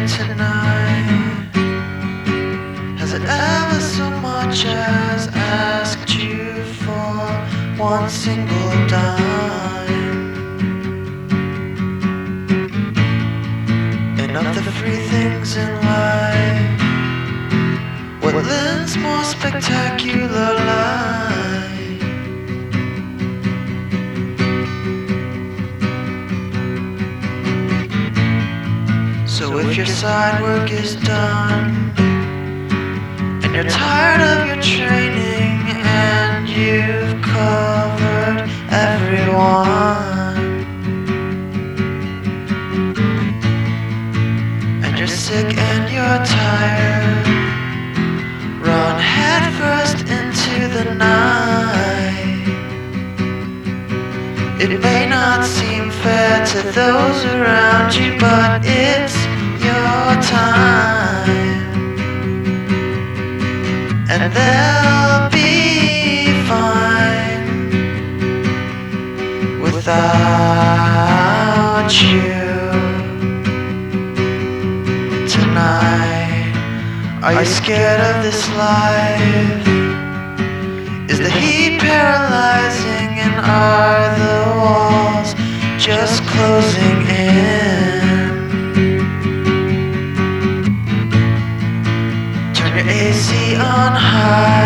tonight? Has it ever so much as asked you for one single dime? And of the free things in life, what lends more spectacular life? So if your side work is done, and you're tired of your training, and you've covered everyone, and you're sick and you're tired, run headfirst into the night. It may not seem fair to those around you, but it's your time, and they'll be fine without you tonight. Are you scared of this life? Is the heat paralyzing, and are the walls just closing in? Turn your AC on high.